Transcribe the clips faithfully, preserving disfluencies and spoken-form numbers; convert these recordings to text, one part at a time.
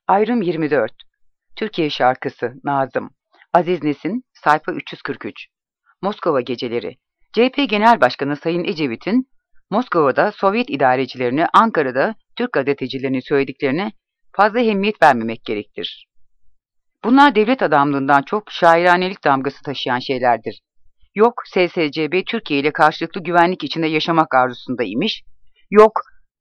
Ayrım yirmi dört. Türkiye şarkısı Nazım. Aziz Nesin, sayfa üç yüz kırk üç. Moskova geceleri. C H P Genel Başkanı Sayın Ecevit'in Moskova'da Sovyet idarecilerine, Ankara'da Türk gazetecilerine söylediklerine fazla ehemmiyet vermemek gerektir. Bunlar devlet adamlığından çok şairanelik damgası taşıyan şeylerdir. Yok S S C B Türkiye ile karşılıklı güvenlik içinde yaşamak arzusundaymış, yok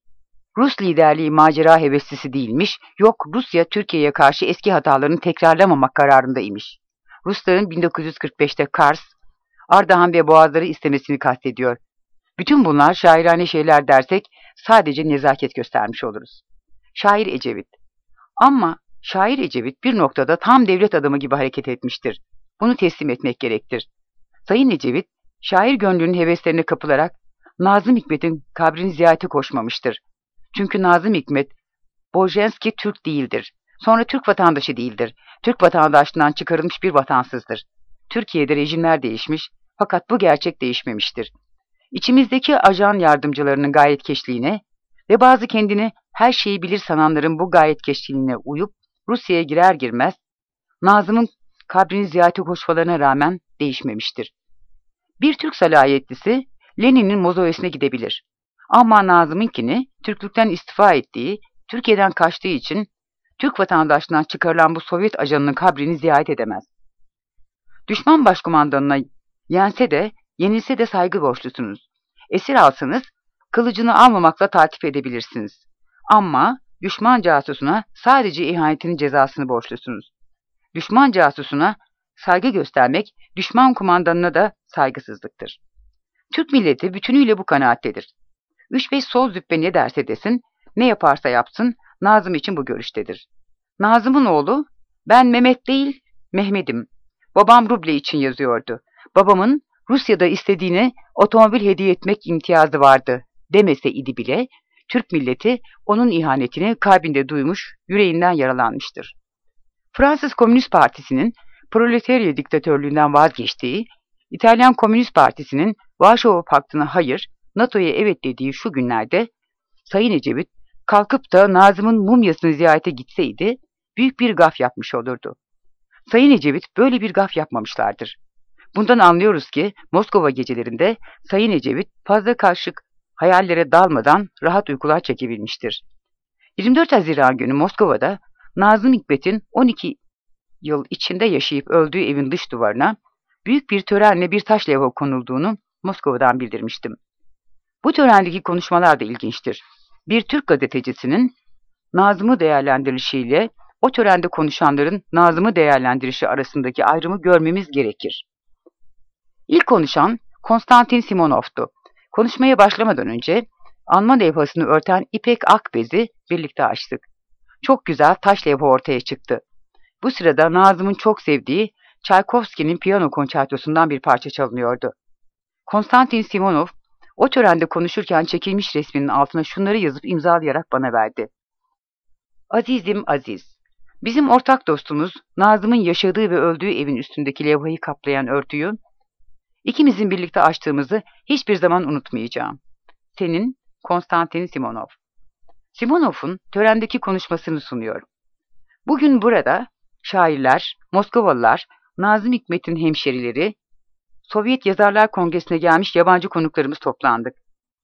Rus liderliği macera heveslisi değilmiş, yok Rusya Türkiye'ye karşı eski hatalarını tekrarlamamak kararındaymış. Rusların bin dokuz yüz kırk beşte Kars, Ardahan ve Boğazları istemesini kastediyor. Bütün bunlar şairane şeyler dersek sadece nezaket göstermiş oluruz. Şair Ecevit. Ama şair Ecevit bir noktada tam devlet adamı gibi hareket etmiştir. Bunu teslim etmek gerektir. Sayın Ecevit, şair gönlünün heveslerine kapılarak Nazım Hikmet'in kabrini ziyarete koşmamıştır. Çünkü Nazım Hikmet, Bojenski Türk değildir. Sonra Türk vatandaşı değildir. Türk vatandaşlığından çıkarılmış bir vatansızdır. Türkiye'de rejimler değişmiş, fakat bu gerçek değişmemiştir. İçimizdeki ajan yardımcılarının gayetkeşliğine ve bazı kendini her şeyi bilir sananların bu gayetkeşliğine uyup Rusya'ya girer girmez, Nazım'ın kabrini ziyarete koşmalarına rağmen değişmemiştir. Bir Türk salahiyetlisi Lenin'in mozoesine gidebilir. Ama Nazım'ınkini Türklükten istifa ettiği, Türkiye'den kaçtığı için Türk vatandaşlığından çıkarılan bu Sovyet ajanının kabrini ziyaret edemez. Düşman başkumandanına yense de, yenilse de saygı borçlusunuz. Esir alsanız, kılıcını almamakla takip edebilirsiniz. Ama düşman casusuna sadece ihanetinin cezasını borçlusunuz. Düşman casusuna saygı göstermek, düşman kumandanına da saygısızlıktır. Türk milleti bütünüyle bu kanaattedir. Üç beş sol züppe ne derse desin, ne yaparsa yapsın, Nazım için bu görüştedir. Nazım'ın oğlu, ben Mehmet değil, Mehmet'im. Babam ruble için yazıyordu. Babamın Rusya'da istediğine otomobil hediye etmek imtiyazı vardı demese idi bile, Türk milleti onun ihanetini kalbinde duymuş, yüreğinden yaralanmıştır. Fransız Komünist Partisi'nin proletarya diktatörlüğünden vazgeçtiği, İtalyan Komünist Partisi'nin Varşova Paktı'na hayır, NATO'ya evet dediği şu günlerde, Sayın Ecevit kalkıp da Nazım'ın mumyasını ziyarete gitseydi, büyük bir gaf yapmış olurdu. Sayın Ecevit böyle bir gaf yapmamışlardır. Bundan anlıyoruz ki Moskova gecelerinde Sayın Ecevit fazla karışık hayallere dalmadan rahat uykular çekebilmiştir. yirmi dört Haziran günü Moskova'da Nazım Hikmet'in on iki yıl içinde yaşayıp öldüğü evin dış duvarına büyük bir törenle bir taş levha konulduğunu Moskova'dan bildirmiştim. Bu törendeki konuşmalar da ilginçtir. Bir Türk gazetecisinin Nazım'ı değerlendirişiyle o törende konuşanların Nazım'ı değerlendirişi arasındaki ayrımı görmemiz gerekir. İlk konuşan Konstantin Simonov'tu. Konuşmaya başlamadan önce Alman levhasını örten ipek ak bezi birlikte açtık. Çok güzel taş levha ortaya çıktı. Bu sırada Nazım'ın çok sevdiği Çaykovski'nin piyano konçertosundan bir parça çalınıyordu. Konstantin Simonov o törende konuşurken çekilmiş resminin altına şunları yazıp imzalayarak bana verdi. Azizim Aziz, bizim ortak dostumuz Nazım'ın yaşadığı ve öldüğü evin üstündeki levhayı kaplayan örtüyü ikimizin birlikte açtığımızı hiçbir zaman unutmayacağım. Senin Konstantin Simonov. Simonov'un törendeki konuşmasını sunuyorum. Bugün burada şairler, Moskovalılar, Nazım Hikmet'in hemşerileri, Sovyet Yazarlar Kongresi'ne gelmiş yabancı konuklarımız toplandık.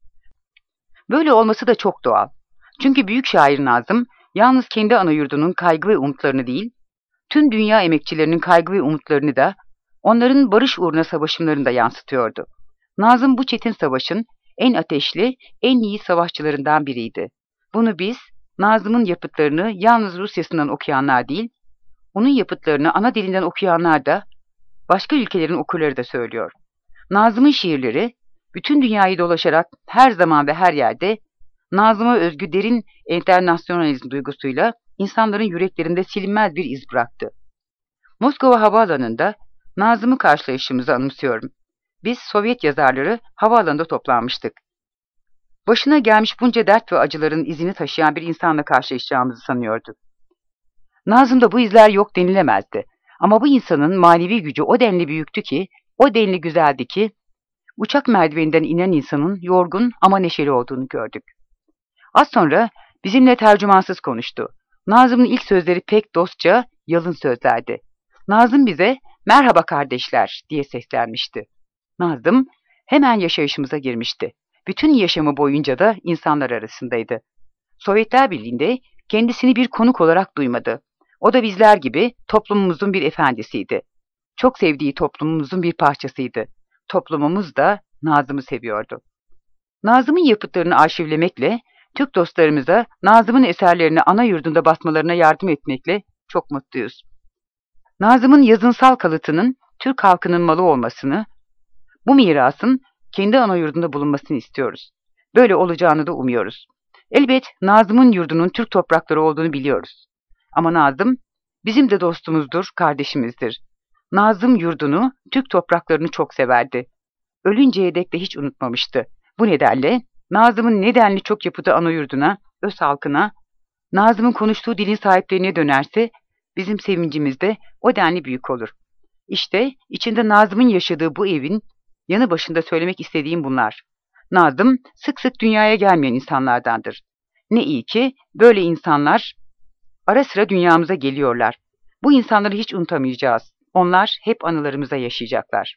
Böyle olması da çok doğal. Çünkü büyük şair Nazım, yalnız kendi ana yurdunun kaygı ve umutlarını değil, tüm dünya emekçilerinin kaygı ve umutlarını da, onların barış uğruna savaşımlarını da yansıtıyordu. Nazım bu çetin savaşın en ateşli, en iyi savaşçılarından biriydi. Bunu biz, Nazım'ın yapıtlarını yalnız Rusya'sından okuyanlar değil, onun yapıtlarını ana dilinden okuyanlar da, başka ülkelerin okurları da söylüyor. Nazım'ın şiirleri, bütün dünyayı dolaşarak her zaman ve her yerde, Nazım'a özgü derin enternasyonalizm duygusuyla insanların yüreklerinde silinmez bir iz bıraktı. Moskova Havaalanı'nda Nazım'ı karşılayışımızı anımsıyorum. Biz Sovyet yazarları havaalanında toplanmıştık. Başına gelmiş bunca dert ve acıların izini taşıyan bir insanla karşılaşacağımızı sanıyorduk. Nazım'da bu izler yok denilemezdi. Ama bu insanın manevi gücü o denli büyüktü ki, o denli güzeldi ki, uçak merdiveninden inen insanın yorgun ama neşeli olduğunu gördük. Az sonra bizimle tercümansız konuştu. Nazım'ın ilk sözleri pek dostça, yalın sözlerdi. Nazım bize "Merhaba kardeşler" diye seslenmişti. Nazım hemen yaşayışımıza girmişti. Bütün yaşamı boyunca da insanlar arasındaydı. Sovyetler Birliği'nde kendisini bir konuk olarak duymadı. O da bizler gibi toplumumuzun bir efendisiydi. Çok sevdiği toplumumuzun bir parçasıydı. Toplumumuz da Nazım'ı seviyordu. Nazım'ın yapıtlarını arşivlemekle, Türk dostlarımıza Nazım'ın eserlerini ana yurdunda basmalarına yardım etmekle çok mutluyuz. Nazım'ın yazınsal kalıtının Türk halkının malı olmasını, bu mirasın kendi ana yurdunda bulunmasını istiyoruz. Böyle olacağını da umuyoruz. Elbet Nazım'ın yurdunun Türk toprakları olduğunu biliyoruz. Ama Nazım bizim de dostumuzdur, kardeşimizdir. Nazım yurdunu, Türk topraklarını çok severdi. Ölünceye dek de hiç unutmamıştı. Bu nedenle Nazım'ın nedenli çok yapıtı ana yurduna, öz halkına, Nazım'ın konuştuğu dilin sahiplerine dönerse bizim sevincimiz de o denli büyük olur. İşte içinde Nazım'ın yaşadığı bu evin yanı başında söylemek istediğim bunlar. Nazım sık sık dünyaya gelmeyen insanlardandır. Ne iyi ki böyle insanlar ara sıra dünyamıza geliyorlar. Bu insanları hiç unutamayacağız. Onlar hep anılarımıza yaşayacaklar.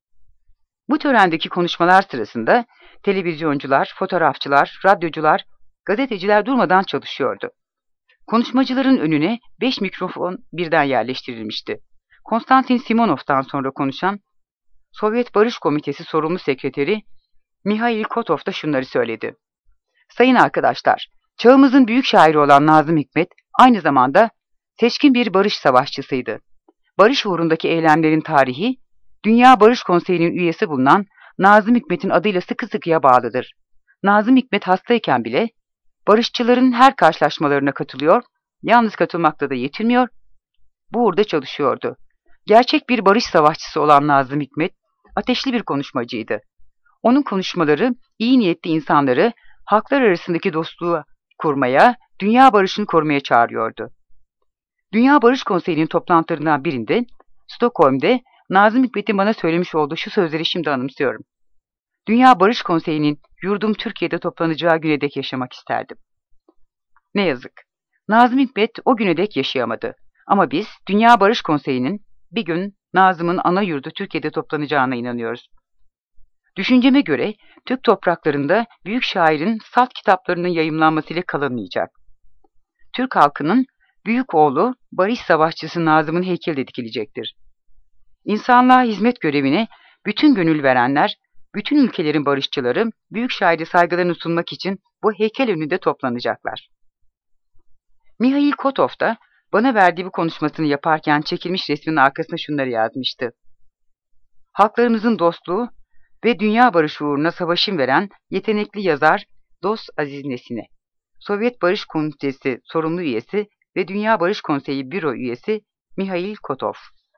Bu törendeki konuşmalar sırasında televizyoncular, fotoğrafçılar, radyocular, gazeteciler durmadan çalışıyordu. Konuşmacıların önüne beş mikrofon birden yerleştirilmişti. Konstantin Simonov'tan sonra konuşan Sovyet Barış Komitesi sorumlu sekreteri Mihail Kotov da şunları söyledi. Sayın arkadaşlar, çağımızın büyük şairi olan Nazım Hikmet aynı zamanda seçkin bir barış savaşçısıydı. Barış uğrundaki eylemlerin tarihi, Dünya Barış Konseyi'nin üyesi bulunan Nazım Hikmet'in adıyla sıkı sıkıya bağlıdır. Nazım Hikmet hastayken bile barışçıların her karşılaşmalarına katılıyor, yalnız katılmakla da yetinmiyor, bu uğurda çalışıyordu. Gerçek bir barış savaşçısı olan Nazım Hikmet, ateşli bir konuşmacıydı. Onun konuşmaları iyi niyetli insanları halklar arasındaki dostluğu kurmaya, dünya barışını korumaya çağırıyordu. Dünya Barış Konseyi'nin toplantılarından birinde, Stockholm'de Nazım Hikmet'in bana söylemiş olduğu şu sözleri şimdi anımsıyorum. Dünya Barış Konseyi'nin yurdum Türkiye'de toplanacağı güne dek yaşamak isterdim. Ne yazık. Nazım Hikmet o güne dek yaşayamadı. Ama biz Dünya Barış Konseyi'nin bir gün Nazım'ın ana yurdu Türkiye'de toplanacağına inanıyoruz. Düşünceme göre Türk topraklarında büyük şairin salt kitaplarının yayımlanmasıyla kalınmayacak. Türk halkının büyük oğlu barış savaşçısı Nazım'ın heykeli de dikilecektir. İnsanlığa hizmet görevine bütün gönül verenler, bütün ülkelerin barışçıları büyük şairi saygılarını sunmak için bu heykel önünde toplanacaklar. Mihail Kotov da bana verdiği bu konuşmasını yaparken çekilmiş resminin arkasına şunları yazmıştı. Halklarımızın dostluğu ve dünya barışı uğruna savaşın veren yetenekli yazar Dost Aziz Nesin'e, Sovyet Barış Komitesi sorumlu üyesi ve Dünya Barış Konseyi büro üyesi Mihail Kotov.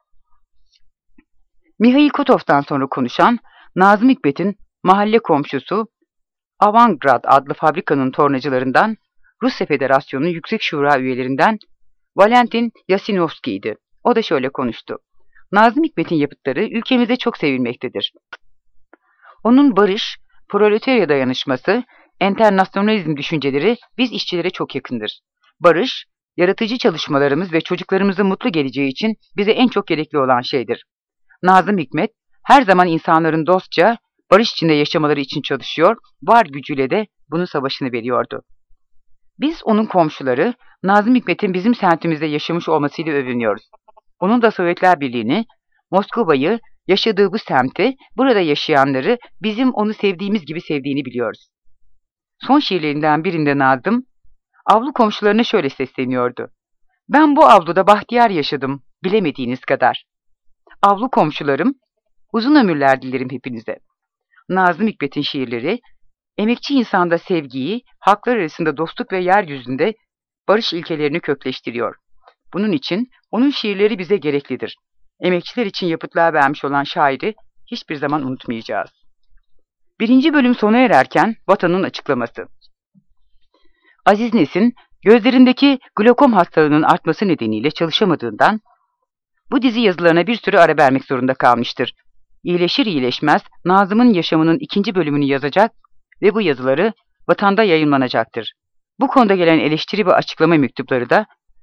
Mihail Kotov'dan sonra konuşan Nazım Hikmet'in mahalle komşusu Avantgrad adlı fabrikanın tornacılarından Rusya Federasyonu Yüksek Şura üyelerinden Valentin Yasinovski'ydi. O da şöyle konuştu. Nazım Hikmet'in yapıtları ülkemizde çok sevilmektedir. Onun barış, proletarya dayanışması, enternasyonalizm düşünceleri biz işçilere çok yakındır. Barış, yaratıcı çalışmalarımız ve çocuklarımızın mutlu geleceği için bize en çok gerekli olan şeydir. Nazım Hikmet her zaman insanların dostça, barış içinde yaşamaları için çalışıyor, var gücüyle de bunun savaşını veriyordu. Biz onun komşuları, Nazım Hikmet'in bizim semtimizde yaşamış olmasıyla övünüyoruz. Onun da Sovyetler Birliği'ni, Moskova'yı, yaşadığı bu semti, burada yaşayanları bizim onu sevdiğimiz gibi sevdiğini biliyoruz. Son şiirlerinden birinde Nazım, avlu komşularına şöyle sesleniyordu. Ben bu avluda bahtiyar yaşadım, bilemediğiniz kadar. Avlu komşularım, uzun ömürler dilerim hepinize. Nazım Hikmet'in şiirleri, emekçi insanda sevgiyi, halklar arasında dostluk ve yeryüzünde barış ilkelerini kökleştiriyor. Bunun için onun şiirleri bize gereklidir. Emekçiler için yapıtlar vermiş olan şairi hiçbir zaman unutmayacağız. Birinci bölüm sona ererken Vatan'ın açıklaması. Aziz Nesin, gözlerindeki glokom hastalığının artması nedeniyle çalışamadığından bu dizi yazılarına bir süre ara vermek zorunda kalmıştır. İyileşir iyileşmez Nazım'ın yaşamının ikinci bölümünü yazacak ve bu yazıları Vatan'da yayınlanacaktır. Bu konuda gelen eleştiri ve açıklama mektupları da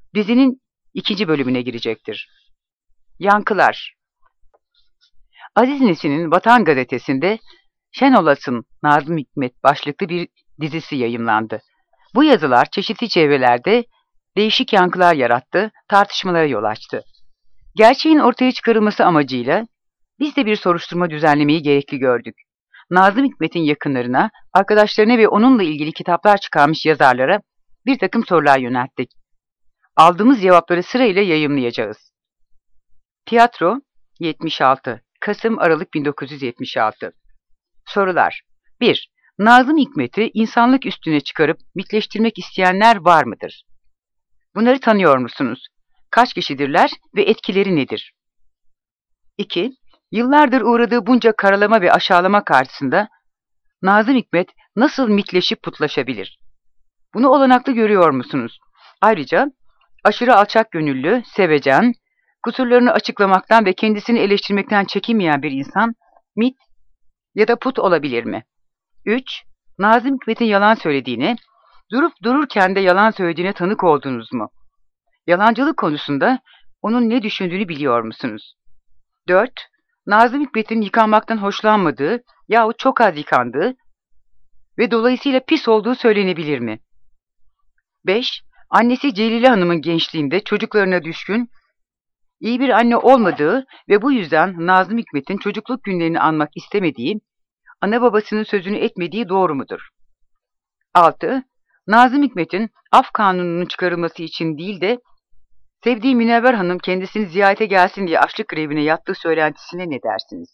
dizinin ikinci bölümüne girecektir. Yankılar. Aziz Nesin'in Vatan Gazetesi'nde Şenolas'ın Nazım Hikmet başlıklı bir dizisi yayımlandı. Bu yazılar çeşitli çevrelerde değişik yankılar yarattı, tartışmalara yol açtı. Gerçeğin ortaya çıkarılması amacıyla biz de bir soruşturma düzenlemeyi gerekli gördük. Nazım Hikmet'in yakınlarına, arkadaşlarına ve onunla ilgili kitaplar çıkarmış yazarlara bir takım sorular yönelttik. Aldığımız cevapları sırayla yayımlayacağız. Tiyatro yetmiş altı Kasım-Aralık bin dokuz yüz yetmiş altı. Sorular. bir. Nazım Hikmet'i insanlık üstüne çıkarıp mitleştirmek isteyenler var mıdır? Bunları tanıyor musunuz? Kaç kişidirler ve etkileri nedir? iki. Yıllardır uğradığı bunca karalama ve aşağılama karşısında Nazım Hikmet nasıl mitleşip putlaşabilir? Bunu olanaklı görüyor musunuz? Ayrıca aşırı alçakgönüllü, sevecen, kusurlarını açıklamaktan ve kendisini eleştirmekten çekinmeyen bir insan mit ya da put olabilir mi? üç. Nazım Hikmet'in yalan söylediğine, durup dururken de yalan söylediğine tanık oldunuz mu? Yalancılık konusunda onun ne düşündüğünü biliyor musunuz? dört. Nazım Hikmet'in yıkanmaktan hoşlanmadığı yahut çok az yıkandığı ve dolayısıyla pis olduğu söylenebilir mi? beş. Annesi Celile Hanım'ın gençliğinde çocuklarına düşkün, iyi bir anne olmadığı ve bu yüzden Nazım Hikmet'in çocukluk günlerini anmak istemediği, ana babasının sözünü etmediği doğru mudur? altı. Nazım Hikmet'in af kanununun çıkarılması için değil de sevdiği Münevver Hanım kendisini ziyarete gelsin diye açlık grevine yattığı söylentisine ne dersiniz?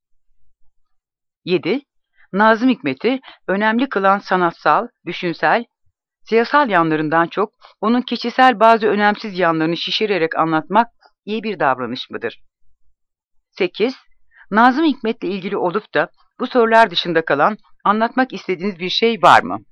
yedi. Nazım Hikmet'i önemli kılan sanatsal, düşünsel, siyasal yanlarından çok onun kişisel bazı önemsiz yanlarını şişirerek anlatmak iyi bir davranış mıdır? sekiz. Nazım Hikmet'le ilgili olup da bu sorular dışında kalan anlatmak istediğiniz bir şey var mı?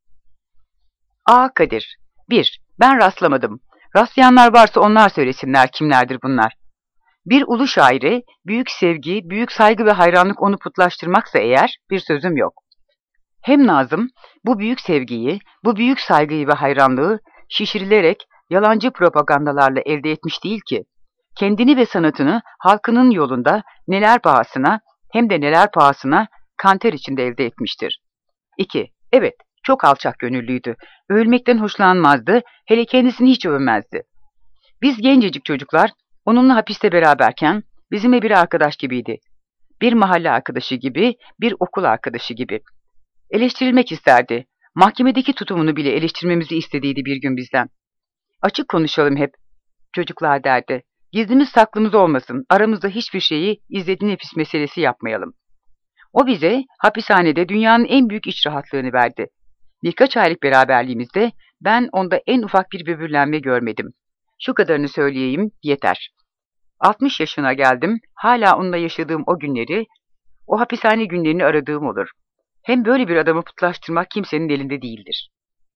A. Kadir. bir. Ben rastlamadım. Rastlayanlar varsa onlar söylesinler kimlerdir bunlar. Bir ulu şairi, büyük sevgi, büyük saygı ve hayranlık onu putlaştırmaksa eğer bir sözüm yok. Hem Nazım bu büyük sevgiyi, bu büyük saygıyı ve hayranlığı şişirilerek yalancı propagandalarla elde etmiş değil ki, kendini ve sanatını halkının yolunda neler pahasına hem de neler pahasına kanter içinde elde etmiştir. iki. Evet, çok alçak gönüllüydü. Övülmekten hoşlanmazdı, hele kendisini hiç övmezdi. Biz gencecik çocuklar onunla hapiste beraberken bizimle bir arkadaş gibiydi. Bir mahalle arkadaşı gibi, bir okul arkadaşı gibi. Eleştirilmek isterdi. Mahkemedeki tutumunu bile eleştirmemizi istediydi bir gün bizden. Açık konuşalım hep. Çocuklar derdi. Gizlimiz saklımız olmasın. Aramızda hiçbir şeyi izlediği nefis meselesi yapmayalım. O bize hapishanede dünyanın en büyük iç rahatlığını verdi. Birkaç aylık beraberliğimizde ben onda en ufak bir böbürlenme görmedim. Şu kadarını söyleyeyim yeter. altmış yaşına geldim. Hala onunla yaşadığım o günleri, o hapishane günlerini aradığım olur. Hem böyle bir adamı putlaştırmak kimsenin elinde değildir.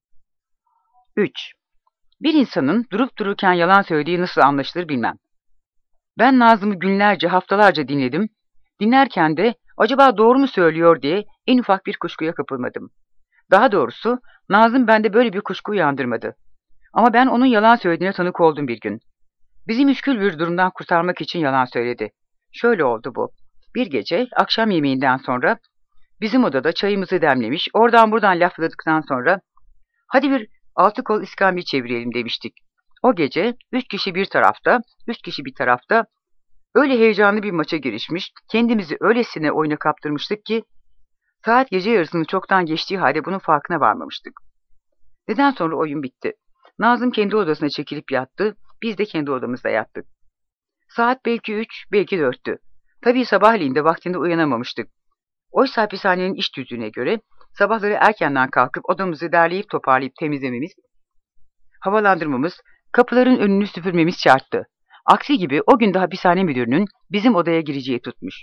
üç. Bir insanın durup dururken yalan söylediği nasıl anlaşılır bilmem. Ben Nazım'ı günlerce, haftalarca dinledim. Dinlerken de acaba doğru mu söylüyor diye en ufak bir kuşkuya kapılmadım. Daha doğrusu Nazım bende böyle bir kuşku uyandırmadı. Ama ben onun yalan söylediğine tanık oldum bir gün. Bizi müşkül bir durumdan kurtarmak için yalan söyledi. Şöyle oldu bu. Bir gece akşam yemeğinden sonra bizim odada çayımızı demlemiş, oradan buradan lafladıktan sonra hadi bir altı kol iskambil çevirelim demiştik. O gece üç kişi bir tarafta, üç kişi bir tarafta öyle heyecanlı bir maça girişmiş, kendimizi öylesine oyuna kaptırmıştık ki saat gece yarısını çoktan geçtiği halde bunun farkına varmamıştık. Neden sonra oyun bitti. Nazım kendi odasına çekilip yattı, biz de kendi odamızda yattık. Saat belki üç, belki dörttü. Tabii sabahleyin de vaktinde uyanamamıştık. Oysa hapishanenin iş tüzüğüne göre sabahları erkenden kalkıp odamızı derleyip toparlayıp temizlememiz, havalandırmamız, kapıların önünü süpürmemiz şarttı. Aksi gibi o gün de hapishane müdürünün bizim odaya gireceği tutmuş.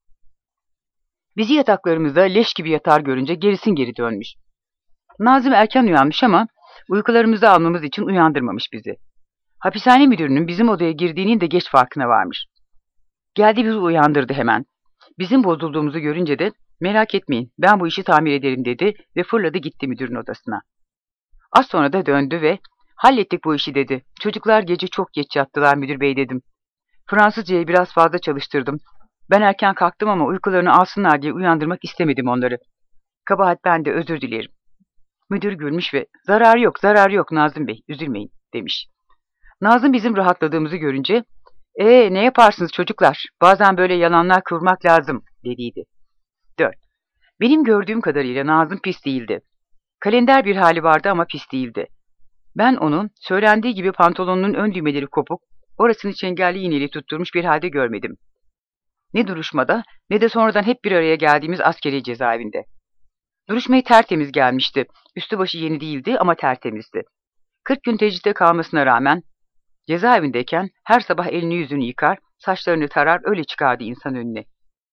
Bizi yataklarımızda leş gibi yatar görünce gerisin geri dönmüş. Nazım erken uyanmış ama uykularımızı almamız için uyandırmamış bizi. Hapishane müdürünün bizim odaya girdiğinin de geç farkına varmış. Geldi bizi uyandırdı hemen. Bizim bozulduğumuzu görünce de merak etmeyin ben bu işi tamir ederim dedi ve fırladı gitti müdürün odasına. Az sonra da döndü ve Hallettik bu işi dedi. Çocuklar gece çok geç yattılar müdür bey dedim. Fransızcayı biraz fazla çalıştırdım. Ben erken kalktım ama uykularını alsınlar diye uyandırmak istemedim onları. Kabahat bende, özür dilerim. Müdür gülmüş ve zarar yok, zarar yok Nazım Bey, üzülmeyin demiş. Nazım bizim rahatladığımızı görünce, ee ne yaparsınız çocuklar, bazen böyle yalanlar kıvırmak lazım dediydi. dört. Benim gördüğüm kadarıyla Nazım pis değildi. Kalender bir hali vardı ama pis değildi. Ben onu söylendiği gibi pantolonunun ön düğmeleri kopuk, orasını çengelli iğneyle tutturmuş bir halde görmedim. Ne duruşmada ne de sonradan hep bir araya geldiğimiz askeri cezaevinde. Duruşmayı tertemiz gelmişti. Üstü başı yeni değildi ama tertemizdi. Kırk gün tecritte kalmasına rağmen cezaevindeyken her sabah elini yüzünü yıkar, saçlarını tarar öyle çıkardı insan önüne.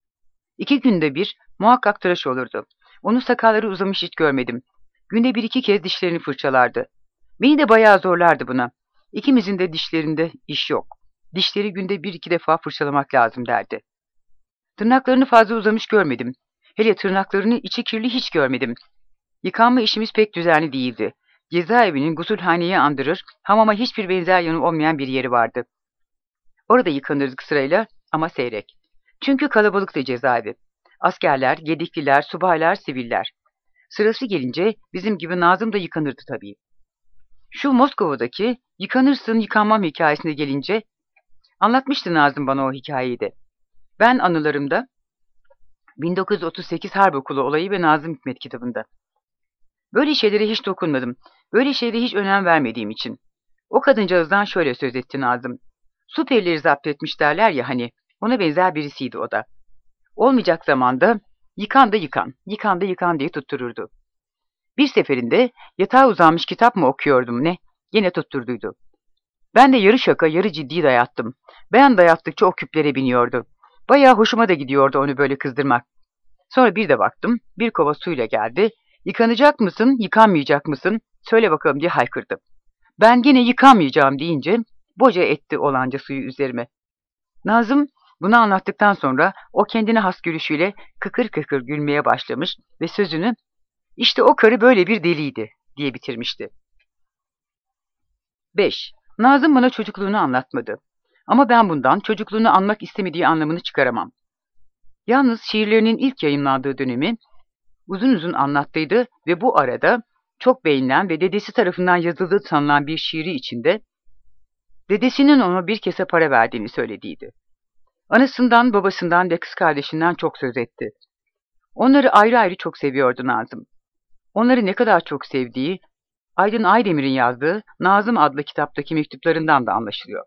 İki günde bir muhakkak tıraş olurdu. Onun sakalları uzamış hiç görmedim. Günde bir iki kez dişlerini fırçalardı. Beni de bayağı zorlardı buna. İkimizin de dişlerinde iş yok. Dişleri günde bir iki defa fırçalamak lazım derdi. Tırnaklarını fazla uzamış görmedim. Hele tırnaklarını içi kirli hiç görmedim. Yıkanma işimiz pek düzenli değildi. Cezaevinin gusülhaneyi andırır, hamama hiçbir benzer yanı olmayan bir yeri vardı. Orada yıkanırdık sırayla ama seyrek. Çünkü kalabalıktı cezaevi. Askerler, gedikliler, subaylar, siviller. Sırası gelince bizim gibi Nazım da yıkanırdı tabii. Şu Moskova'daki yıkanırsın yıkanmam hikayesine gelince anlatmıştı Nazım bana o hikayeyi de. Ben anılarımda bin dokuz yüz otuz sekiz Harp Okulu olayı ve Nazım Hikmet kitabında. Böyle şeylere hiç dokunmadım. Böyle şeylere hiç önem vermediğim için. O kadıncağızdan şöyle söz etti Nazım. Su perileri zapt etmiş derler ya hani. Ona benzer birisiydi o da. Olmayacak zamanda yıkan da yıkan, yıkan da yıkan diye tuttururdu. Bir seferinde yatağa uzanmış kitap mı okuyordum ne? Yine tutturduydu. Ben de yarı şaka yarı ciddi dayattım. Ben dayattıkça o küplere biniyordu. Bayağı hoşuma da gidiyordu onu böyle kızdırmak. Sonra bir de baktım bir kova suyla geldi. Yıkanacak mısın, yıkanmayacak mısın? Söyle bakalım diye haykırdı. Ben gene yıkanmayacağım deyince boca etti olanca suyu üzerime. Nazım bunu anlattıktan sonra o kendine has gülüşüyle kıkır kıkır gülmeye başlamış ve sözünü işte o karı böyle bir deliydi diye bitirmişti. beş. Nazım bana çocukluğunu anlatmadı. Ama ben bundan çocukluğunu anmak istemediği anlamını çıkaramam. Yalnız şiirlerinin ilk yayımlandığı dönemi uzun uzun anlattıydı ve bu arada çok beğenilen ve dedesi tarafından yazıldığı sanılan bir şiiri içinde dedesinin ona bir kese para verdiğini söylediydi. Anasından, babasından ve kız kardeşinden çok söz etti. Onları ayrı ayrı çok seviyordu Nazım. Onları ne kadar çok sevdiği, Aydın Aydemir'in yazdığı Nazım adlı kitaptaki mektuplarından da anlaşılıyor.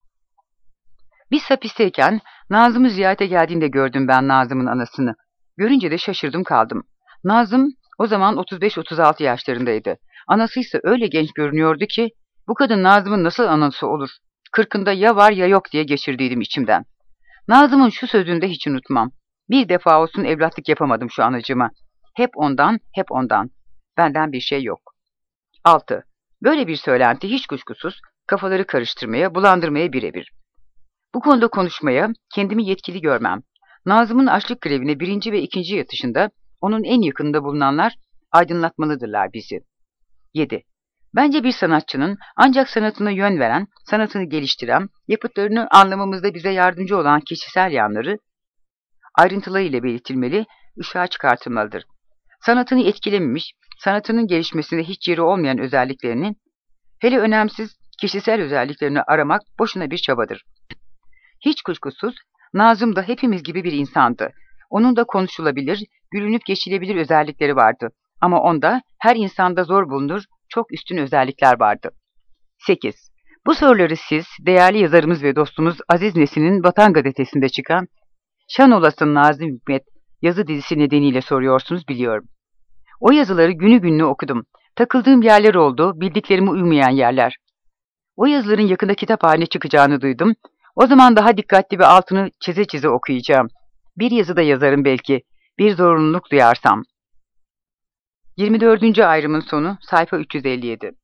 Biz hapisteyken Nazım'ı ziyarete geldiğinde gördüm ben Nazım'ın anasını. Görünce de şaşırdım kaldım. Nazım o zaman otuz beş otuz altı yaşlarındaydı. Anası ise öyle genç görünüyordu ki bu kadın Nazım'ın nasıl anası olur? Kırkında ya var ya yok diye geçirdiydim içimden. Nazım'ın şu sözünü de hiç unutmam. Bir defa olsun evlatlık yapamadım şu anacığıma. Hep ondan, hep ondan. Benden bir şey yok. altı. Böyle bir söylenti hiç kuşkusuz kafaları karıştırmaya, bulandırmaya birebir. Bu konuda konuşmaya kendimi yetkili görmem. Nazım'ın açlık grevine birinci ve ikinci yatışında onun en yakınında bulunanlar aydınlatmalıdırlar bizi. yedi. Bence bir sanatçının ancak sanatına yön veren, sanatını geliştiren, yapıtlarını anlamamızda bize yardımcı olan kişisel yanları ayrıntılarıyla belirtilmeli, ışığa çıkartılmalıdır. Sanatını etkilememiş, sanatının gelişmesinde hiç yeri olmayan özelliklerinin, hele önemsiz kişisel özelliklerini aramak boşuna bir çabadır. Hiç kuşkusuz Nazım da hepimiz gibi bir insandı. Onun da konuşulabilir, gülünüp geçilebilir özellikleri vardı. Ama onda her insanda zor bulunur, çok üstün özellikler vardı. sekiz. Bu soruları siz, değerli yazarımız ve dostumuz Aziz Nesin'in Vatan Gazetesi'nde çıkan Şan olasın Nazım Hikmet yazı dizisi nedeniyle soruyorsunuz biliyorum. O yazıları günü gününe okudum. Takıldığım yerler oldu, bildiklerime uymayan yerler. O yazıların yakında kitap haline çıkacağını duydum. O zaman daha dikkatli ve altını çize çize okuyacağım. Bir yazı da yazarım belki, bir zorunluluk duyarsam. yirmi dördüncü ayrımın sonu sayfa üç yüz elli yedi.